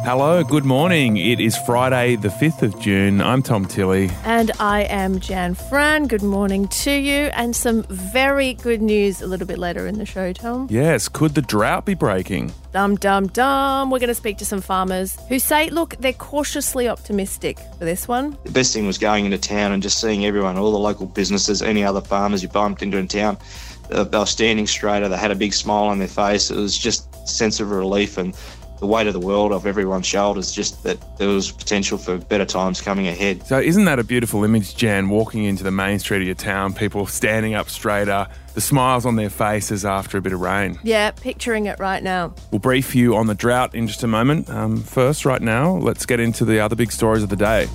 Hello, good morning. It is Friday the 5th of June. I'm Tom Tilley. And I am Jan Fran. Good morning to you. And some very good news a little bit later in the show, Tom. Yes, could the drought be breaking? Dum, dum, dum. We're going to speak to some farmers who say, look, they're cautiously optimistic for this one. The best thing was going into town and just seeing everyone, all the local businesses, any other farmers you bumped into in town. They were standing straighter. They had a big smile on their face. It was just a sense of relief and the weight of the world off everyone's shoulders, just that there was potential for better times coming ahead. So isn't that a beautiful image, Jan, walking into the main street of your town, people standing up straighter, the smiles on their faces after a bit of rain? Yeah, picturing it right now. We'll brief you on the drought in just a moment. First, right now, let's get into the other big stories of the day.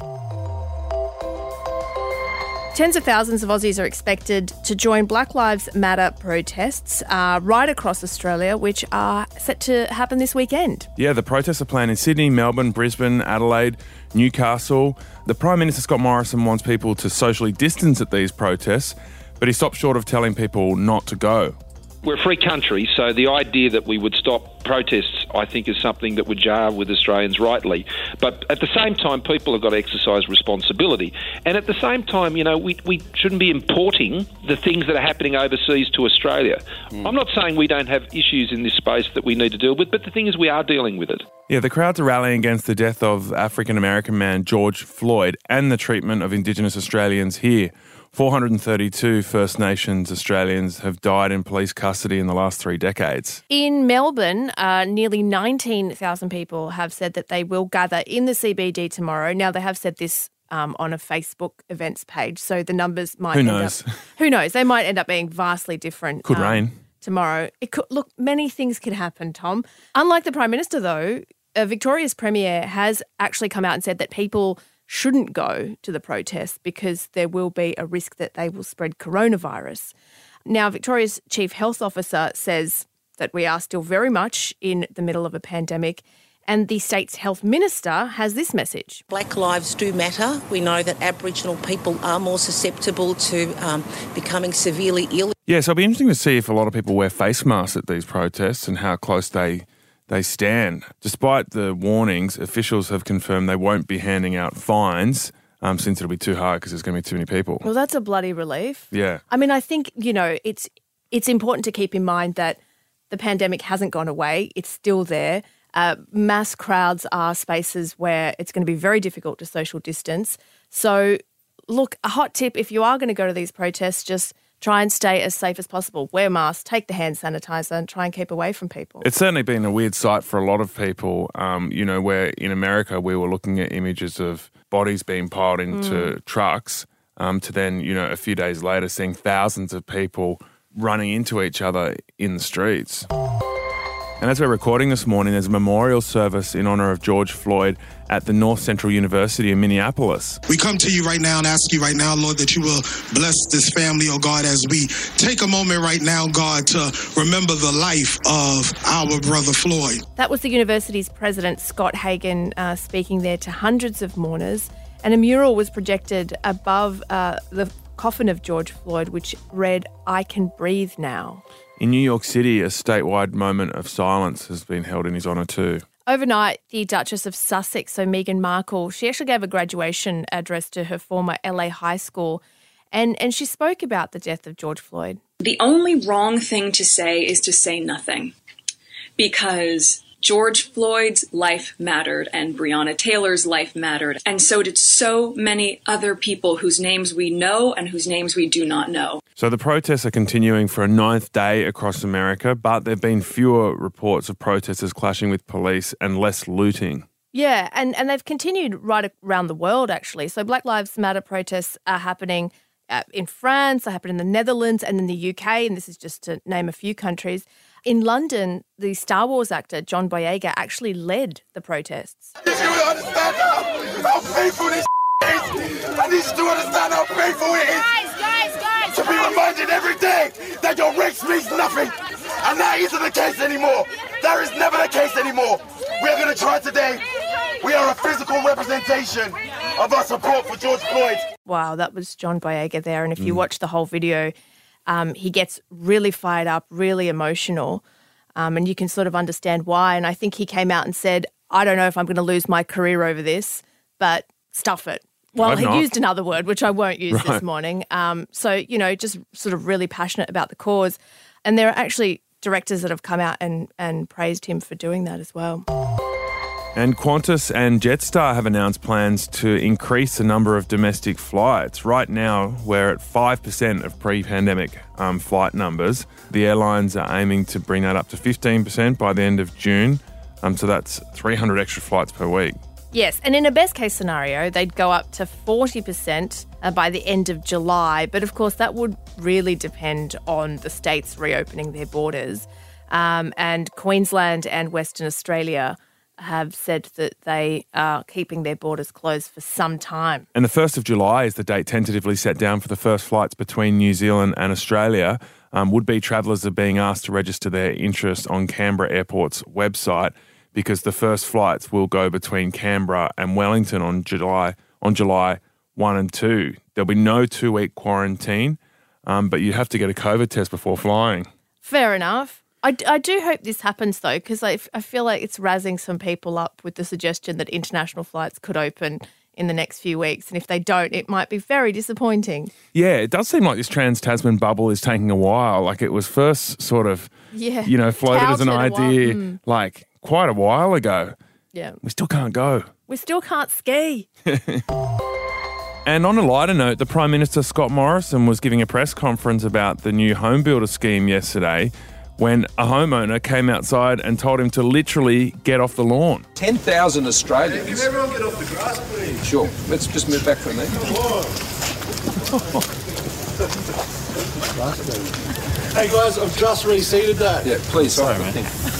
Tens of thousands of Aussies are expected to join Black Lives Matter protests right across Australia, which are set to happen this weekend. Yeah, the protests are planned in Sydney, Melbourne, Brisbane, Adelaide, Newcastle. The Prime Minister, Scott Morrison, wants people to socially distance at these protests, but he stopped short of telling people not to go. We're a free country, so the idea that we would stop protests, I think, is something that would jar with Australians rightly. But at the same time, people have got to exercise responsibility. And at the same time, you know, we shouldn't be importing the things that are happening overseas to Australia. I'm not saying we don't have issues in this space that we need to deal with, but the thing is we are dealing with it. Yeah, the crowds are rallying against the death of African-American man George Floyd and the treatment of Indigenous Australians here. 432 First Nations Australians have died in police custody in the last 3 decades. In Melbourne, nearly 19,000 people have said that they will gather in the CBD tomorrow. Now, they have said this on a Facebook events page, so the numbers might Who knows? Who knows? They might end up being vastly different. Could rain. Tomorrow. It could, look, many things could happen, Tom. Unlike the Prime Minister, though, Victoria's Premier has actually come out and said that people shouldn't go to the protests because there will be a risk that they will spread coronavirus. Now, Victoria's Chief Health Officer says that we are still very much in the middle of a pandemic, and the state's health minister has this message. Black lives do matter. We know that Aboriginal people are more susceptible to becoming severely ill. Yeah, so it'll be interesting to see if a lot of people wear face masks at these protests and how close they stand. Despite the warnings, officials have confirmed they won't be handing out fines since it'll be too hard because there's going to be too many people. Well, that's a bloody relief. Yeah. I mean, I think, you know, it's important to keep in mind that the pandemic hasn't gone away. It's still there. Mass crowds are spaces where it's going to be very difficult to social distance. So, look, a hot tip, if you are going to go to these protests, just try and stay as safe as possible. Wear masks, take the hand sanitizer and try and keep away from people. It's certainly been a weird sight for a lot of people, where in America we were looking at images of bodies being piled into trucks to then, a few days later seeing thousands of people running into each other in the streets. And as we're recording this morning, there's a memorial service in honour of George Floyd at the North Central University in Minneapolis. We come to you right now and ask you right now, Lord, that you will bless this family, oh God, as we take a moment right now, God, to remember the life of our brother Floyd. That was the university's president, Scott Hagan, speaking there to hundreds of mourners. And a mural was projected above the coffin of George Floyd, which read, "I can breathe now." In New York City, a statewide moment of silence has been held in his honour too. Overnight, the Duchess of Sussex, so Meghan Markle, she actually gave a graduation address to her former LA high school, and she spoke about the death of George Floyd. The only wrong thing to say is to say nothing, because George Floyd's life mattered and Breonna Taylor's life mattered, and so did so many other people whose names we know and whose names we do not know. So the protests are continuing for a 9th day across America, but there have been fewer reports of protesters clashing with police and less looting. Yeah, and they've continued right around the world, actually. So Black Lives Matter protests are happening in France, they happen in the Netherlands and in the UK, and this is just to name a few countries. In London, the Star Wars actor John Boyega actually led the protests. I need you to understand how painful this is. I need you to understand how painful it is. Guys. To be reminded every day that your race means nothing. And that isn't the case anymore. That is never the case anymore. We are going to try today. We are a physical representation of our support for George Floyd. Wow, that was John Boyega there. And if you watch the whole video, he gets really fired up, really emotional, and you can sort of understand why. And I think he came out and said, I don't know if I'm going to lose my career over this, but stuff it. Well, he used another word, which I won't use this morning. So, you know, just sort of really passionate about the cause. And there are actually directors that have come out and praised him for doing that as well. And Qantas and Jetstar have announced plans to increase the number of domestic flights. Right now, we're at 5% of pre-pandemic flight numbers. The airlines are aiming to bring that up to 15% by the end of June. So that's 300 extra flights per week. Yes, and in a best-case scenario, they'd go up to 40% by the end of July. But, of course, that would really depend on the states reopening their borders. And Queensland and Western Australia have said that they are keeping their borders closed for some time. And the 1st of July is the date tentatively set down for the first flights between New Zealand and Australia. Would-be travellers are being asked to register their interest on Canberra Airport's website because the first flights will go between Canberra and Wellington on July 1 and 2. There'll be no 2-week quarantine, but you have to get a COVID test before flying. Fair enough. I do hope this happens, though, because I feel like it's razzing some people up with the suggestion that international flights could open in the next few weeks. And if they don't, it might be very disappointing. Yeah, it does seem like this Trans-Tasman bubble is taking a while. Like it was first sort of, floated as an idea like quite a while ago. Yeah. We still can't go. We still can't ski. And on a lighter note, the Prime Minister, Scott Morrison, was giving a press conference about the new home builder scheme yesterday when a homeowner came outside and told him to literally get off the lawn. 10,000 Australians. Can everyone get off the grass, please? Sure. Let's just move back from there. Hey guys, I've just reseated that. Yeah, please. Sorry, man.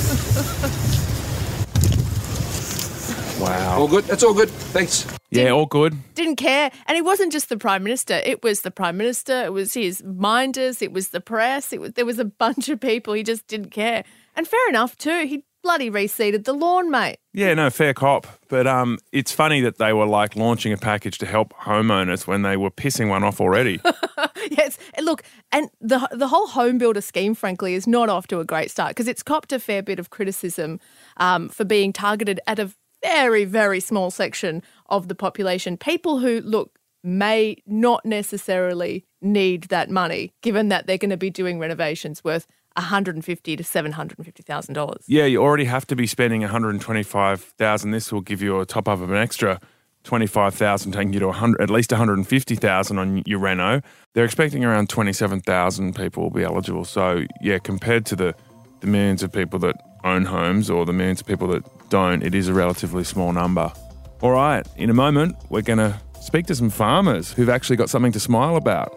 Wow. All good? That's all good. Thanks. Yeah, all good. Didn't care. And it wasn't just the Prime Minister. It was the Prime Minister. It was his minders. It was the press. There was a bunch of people. He just didn't care. And fair enough too. He bloody reseeded the lawn, mate. Yeah, no, fair cop. But it's funny that they were like launching a package to help homeowners when they were pissing one off already. Yes. Look, and the whole home builder scheme, frankly, is not off to a great start because it's copped a fair bit of criticism for being targeted at a very, very small section of the population. People who, look, may not necessarily need that money, given that they're going to be doing renovations worth $150,000 to $750,000. Yeah, you already have to be spending $125,000. This will give you a top up of an extra $25,000, taking you to at least $150,000 on your reno. They're expecting around 27,000 people will be eligible. So, yeah, compared to the millions of people that own homes or the millions of people that don't, it is a relatively small number. All right, in a moment, we're going to speak to some farmers who've actually got something to smile about.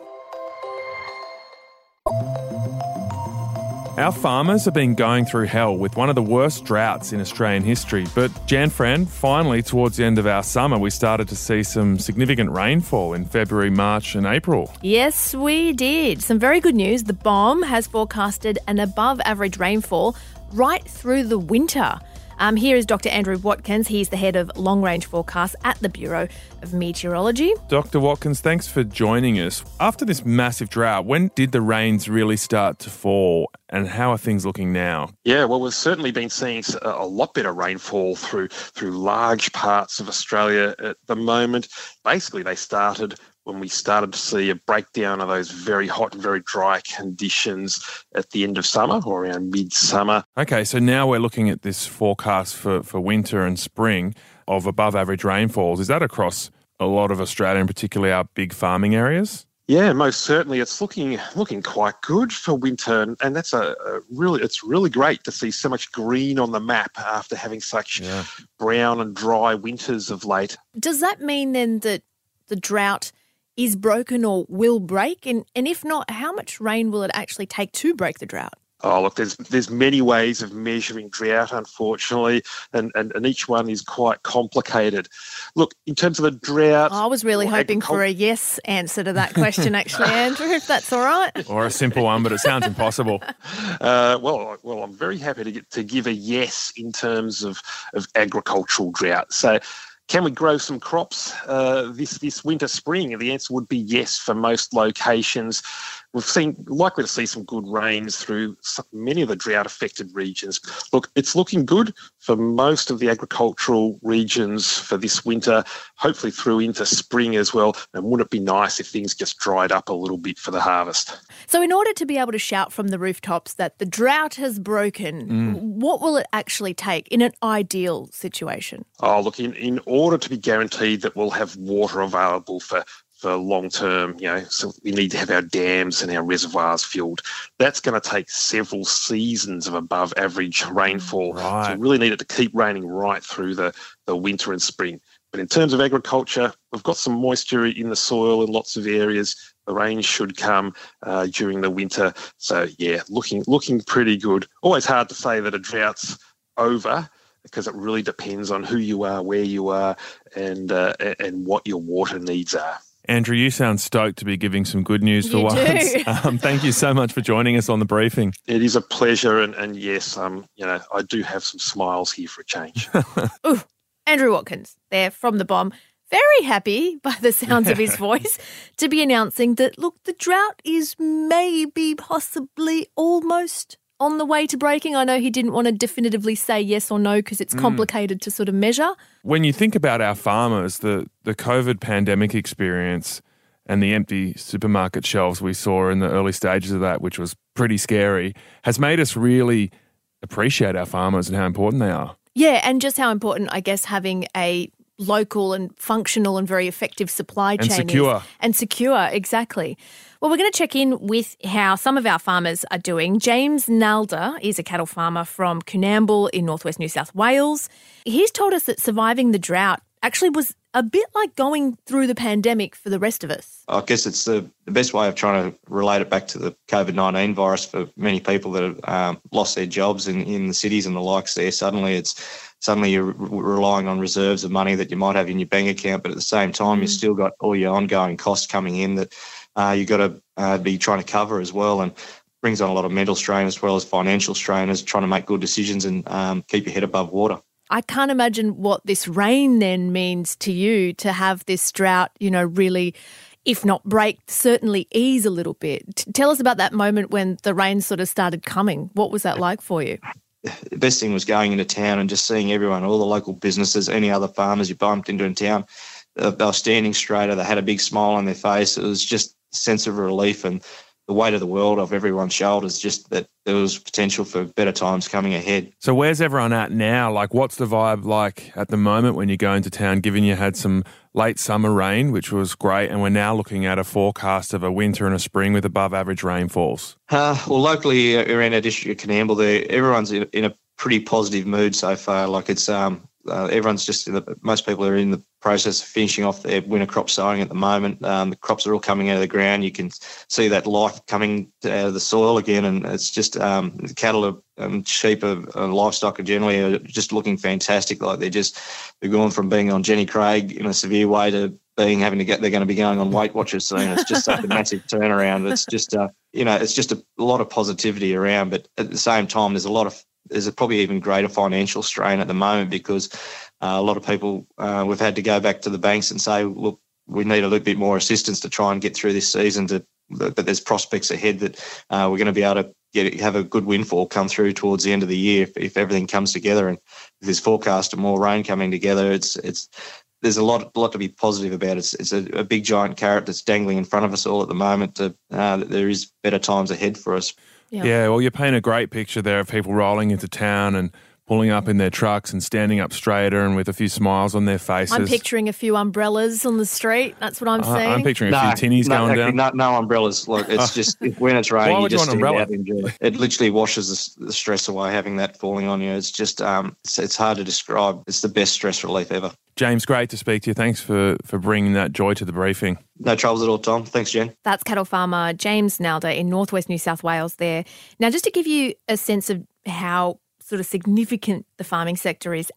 Our farmers have been going through hell with one of the worst droughts in Australian history. But Jan Friend, finally, towards the end of our summer, we started to see some significant rainfall in February, March and April. Yes, we did. Some very good news. The BOM has forecasted an above-average rainfall right through the winter. Here is Dr. Andrew Watkins. He's the head of long-range forecasts at the Bureau of Meteorology. Dr. Watkins, thanks for joining us. After this massive drought, when did the rains really start to fall and how are things looking now? Yeah, well, we've certainly been seeing a lot better rainfall through large parts of Australia at the moment. Basically, they started when we started to see a breakdown of those very hot and very dry conditions at the end of summer or around midsummer. Okay, so now we're looking at this forecast for winter and spring of above average rainfalls. Is that across a lot of Australia, and particularly our big farming areas? Yeah, most certainly. It's looking quite good for winter, and that's it's really great to see so much green on the map after having such brown and dry winters of late. Does that mean then that the drought is broken or will break? And if not, how much rain will it actually take to break the drought? Oh, look, there's many ways of measuring drought, unfortunately, and each one is quite complicated. Look, in terms of the drought... I was really hoping for a yes answer to that question, actually, Andrew, if that's all right. Or a simple one, but it sounds impossible. Well, I'm very happy to give a yes in terms of agricultural drought. So, can we grow some crops this winter, spring? And the answer would be yes for most locations. likely to see some good rains through many of the drought-affected regions. Look, it's looking good for most of the agricultural regions for this winter, hopefully through into spring as well. And wouldn't it be nice if things just dried up a little bit for the harvest? So in order to be able to shout from the rooftops that the drought has broken, what will it actually take in an ideal situation? Oh, look, in order to be guaranteed that we'll have water available for long term, so we need to have our dams and our reservoirs filled. That's going to take several seasons of above average rainfall. Right. So we really need it to keep raining right through the winter and spring. But in terms of agriculture, we've got some moisture in the soil in lots of areas. The rain should come during the winter. So, looking pretty good. Always hard to say that a drought's over, because it really depends on who you are, where you are, and what your water needs are. Andrew, you sound stoked to be giving some good news for once. Thank you so much for joining us on the briefing. It is a pleasure, and yes, I do have some smiles here for a change. Ooh, Andrew Watkins there from the Bomb. Very happy by the sounds of his voice to be announcing that, look, the drought is maybe, possibly, almost on the way to breaking. I know he didn't want to definitively say yes or no because it's complicated to sort of measure. When you think about our farmers, the COVID pandemic experience and the empty supermarket shelves we saw in the early stages of that, which was pretty scary, has made us really appreciate our farmers and how important they are. Yeah, and just how important, I guess, having a local and functional and very effective supply chain secure. is. And secure, exactly. Well, we're going to check in with how some of our farmers are doing. James Nalder is a cattle farmer from Coonamble in northwest New South Wales. He's told us that surviving the drought actually was a bit like going through the pandemic for the rest of us. I guess it's the best way of trying to relate it back to the COVID-19 virus for many people that have lost their jobs in the cities and the likes there. Suddenly you're relying on reserves of money that you might have in your bank account, but at the same time you've still got all your ongoing costs coming in that you've got to be trying to cover as well, and brings on a lot of mental strain as well as financial strain as trying to make good decisions and keep your head above water. I can't imagine what this rain then means to you, to have this drought, really, if not break, certainly ease a little bit. Tell us about that moment when the rain sort of started coming. What was that like for you? The best thing was going into town and just seeing everyone, all the local businesses, any other farmers you bumped into in town. They were standing straighter. They had a big smile on their face. It was just a sense of relief and the weight of the world off everyone's shoulders, just that there was potential for better times coming ahead. So where's everyone at now? Like, what's the vibe like at the moment when you go into town, given you had some late summer rain, which was great, and we're now looking at a forecast of a winter and a spring with above average rainfalls? Well, locally around our district of Coonamble, everyone's in a pretty positive mood so far. Like it's everyone's just most people are in the process of finishing off their winter crop sowing at the moment. The crops are all coming out of the ground. You can see that life coming out of the soil again, and it's just the cattle and sheep and livestock generally are just looking fantastic. Like they're going from being on Jenny Craig in a severe way to they're going to be going on Weight Watchers soon. It's just such a massive turnaround. It's just it's just a lot of positivity around, but at the same time there's probably even greater financial strain at the moment because a lot of people, we've had to go back to the banks and say, look, we need a little bit more assistance to try and get through this season, but there's prospects ahead that we're going to be able to have a good windfall come through towards the end of the year if everything comes together. And if there's forecast of more rain coming together, there's a lot to be positive about. It's a big giant carrot that's dangling in front of us all at the moment. That there is better times ahead for us. Yeah, well, you paint a great picture there of people rolling into town and pulling up in their trucks and standing up straighter and with a few smiles on their faces. I'm picturing a few umbrellas on the street. That's what I'm saying. I'm picturing a few tinnies going down. No umbrellas. Look, it's just when it's raining, you just stand out and enjoy it. It literally washes the stress away having that falling on you. It's just it's hard to describe. It's the best stress relief ever. James, great to speak to you. Thanks for bringing that joy to the briefing. No troubles at all, Tom. Thanks, Jen. That's cattle farmer James Nalder in northwest New South Wales there. Now, just to give you a sense of how sort of significant the farming sector is,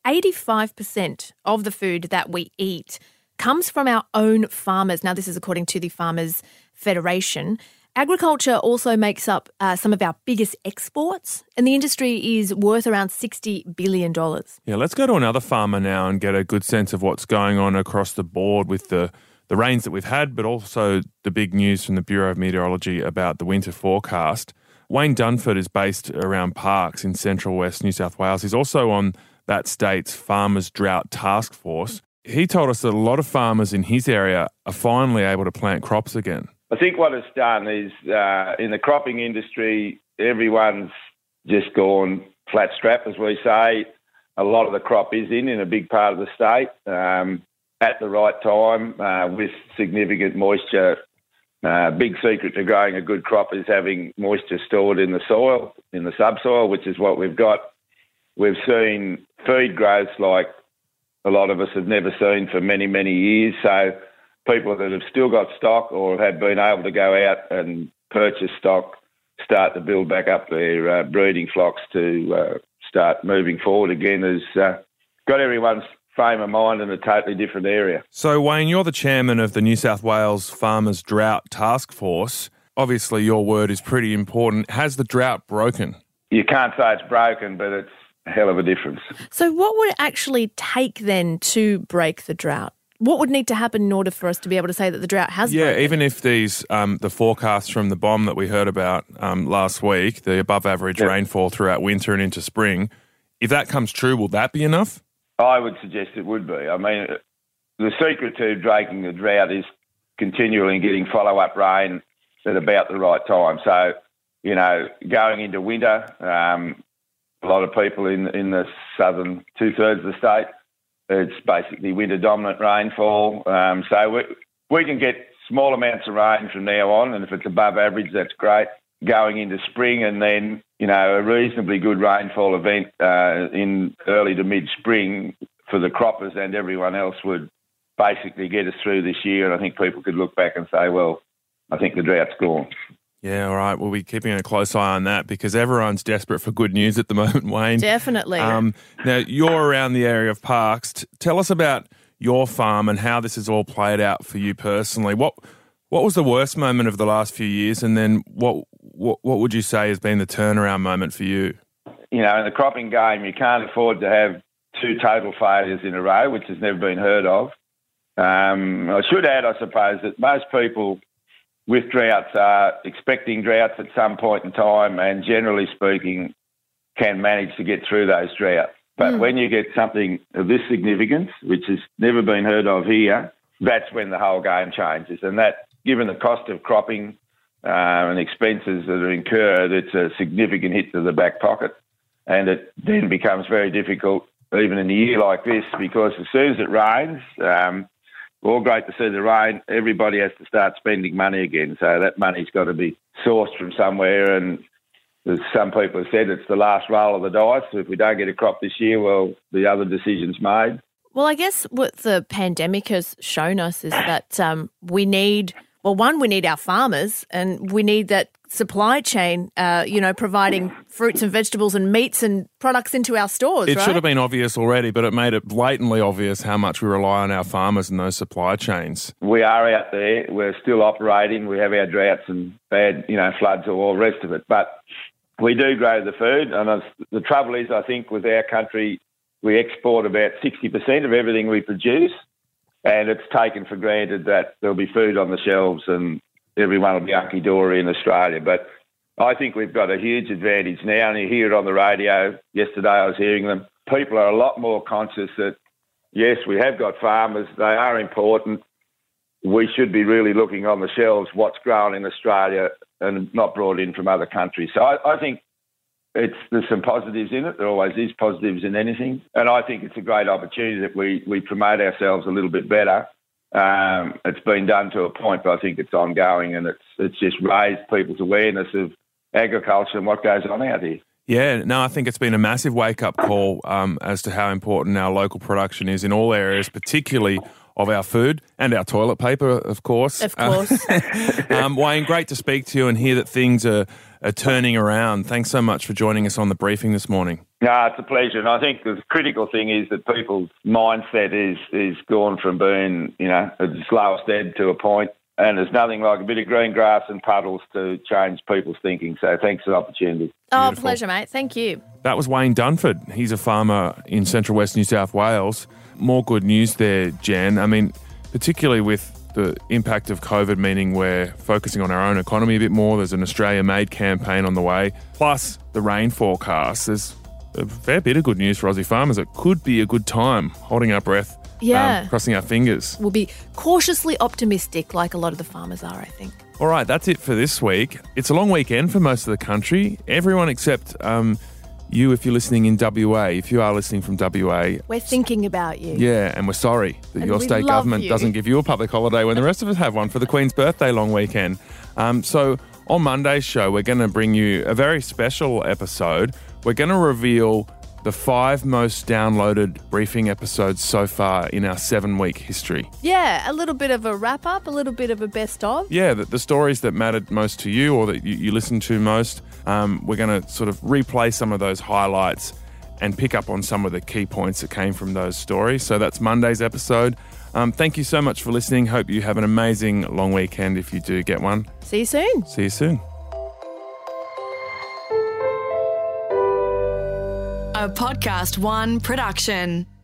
85% of the food that we eat comes from our own farmers. Now, this is according to the Farmers Federation. Agriculture also makes up some of our biggest exports, and the industry is worth around $60 billion. Yeah, let's go to another farmer now and get a good sense of what's going on across the board with the the rains that we've had, but also the big news from the Bureau of Meteorology about the winter forecast. Wayne Dunford is based around Parkes in central west New South Wales. He's also on that state's Farmers Drought Task Force. He told us that a lot of farmers in his area are finally able to plant crops again. I think what it's done is in the cropping industry, everyone's just gone flat strap, as we say. A lot of the crop is in a big part of the state at the right time with significant moisture. Big secret to growing a good crop is having moisture stored in the soil, in the subsoil, which is what we've got. We've seen feed growth like a lot of us have never seen for many, many years. So people that have still got stock or have been able to go out and purchase stock start to build back up their breeding flocks to start moving forward again has got everyone's frame of mind in a totally different area. So, Wayne, you're the chairman of the New South Wales Farmers Drought Task Force. Obviously, your word is pretty important. Has the drought broken? You can't say it's broken, but it's a hell of a difference. So what would it actually take then to break the drought? What would need to happen in order for us to be able to say that the drought has broken? Yeah, even if these the forecasts from the BOM that we heard about last week, the above-average rainfall throughout winter and into spring, if that comes true, will that be enough? I would suggest it would be. I mean, the secret to breaking the drought is continually getting follow-up rain at about the right time. So, you know, going into winter, a lot of people in the southern two-thirds of the state, it's basically winter-dominant rainfall. So we can get small amounts of rain from now on, and if it's above average, that's great. Going into spring and then, you know, a reasonably good rainfall event in early to mid-spring for the croppers and everyone else would basically get us through this year. And I think people could look back and say, well, I think the drought's gone. Yeah, all right. We'll be keeping a close eye on that because everyone's desperate for good news at the moment, Wayne. Definitely. Now, you're around the area of Parkes. Tell us about your farm and how this has all played out for you personally. What was the worst moment of the last few years, and then what would you say has been the turnaround moment for you? You know, in the cropping game, you can't afford to have two total failures in a row, which has never been heard of. I should add, I suppose, that most people with droughts are expecting droughts at some point in time and generally speaking can manage to get through those droughts. But when you get something of this significance, which has never been heard of here, that's when the whole game changes. And that, given the cost of cropping and expenses that are incurred, it's a significant hit to the back pocket. And it then becomes very difficult, even in a year like this, because as soon as it rains, all great to see the rain, everybody has to start spending money again. So that money's got to be sourced from somewhere. And as some people have said, it's the last roll of the dice. So if we don't get a crop this year, well, the other decision's made. Well, I guess what the pandemic has shown us is that we need our farmers and we need that supply chain, providing fruits and vegetables and meats and products into our stores, It should have been obvious already, but it made it blatantly obvious how much we rely on our farmers and those supply chains. We are out there. We're still operating. We have our droughts and bad, floods and all the rest of it. But we do grow the food. And the trouble is, I think, with our country, we export about 60% of everything we produce. And it's taken for granted that there'll be food on the shelves and everyone will be hunky-dory in Australia. But I think we've got a huge advantage now, and you hear it on the radio. Yesterday I was hearing them. People are a lot more conscious that, yes, we have got farmers. They are important. We should be really looking on the shelves what's grown in Australia and not brought in from other countries. So I think there's some positives in it. There always is positives in anything. And I think it's a great opportunity that we promote ourselves a little bit better. It's been done to a point, but I think it's ongoing, and it's just raised people's awareness of agriculture and what goes on out here. Yeah, no, I think it's been a massive wake-up call as to how important our local production is in all areas, particularly of our food and our toilet paper, of course. Of course. Wayne, great to speak to you and hear that things are turning around. Thanks so much for joining us on the briefing this morning. No, it's a pleasure. And I think the critical thing is that people's mindset is gone from being, a slow stead to a point. And there's nothing like a bit of green grass and puddles to change people's thinking. So thanks for the opportunity. Oh, pleasure, mate. Thank you. That was Wayne Dunford. He's a farmer in central west New South Wales. More good news there, Jan. I mean, particularly with the impact of COVID, meaning we're focusing on our own economy a bit more. There's an Australia-made campaign on the way. Plus, the rain forecast. There's a fair bit of good news for Aussie farmers. It could be a good time, holding our breath, crossing our fingers. We'll be cautiously optimistic like a lot of the farmers are, I think. All right, that's it for this week. It's a long weekend for most of the country. Everyone except you, if you're listening in WA. If you are listening from WA. We're thinking about you. Yeah, and we're sorry that your state government doesn't give you a public holiday when the rest of us have one for the Queen's birthday long weekend. So on Monday's show, we're going to bring you a very special episode. We're going to reveal the 5 most downloaded briefing episodes so far in our 7-week history. Yeah, a little bit of a wrap-up, a little bit of a best-of. Yeah, the stories that mattered most to you or that you listened to most. We're going to sort of replay some of those highlights and pick up on some of the key points that came from those stories. So that's Monday's episode. Thank you so much for listening. Hope you have an amazing long weekend if you do get one. See you soon. See you soon. A Podcast One production.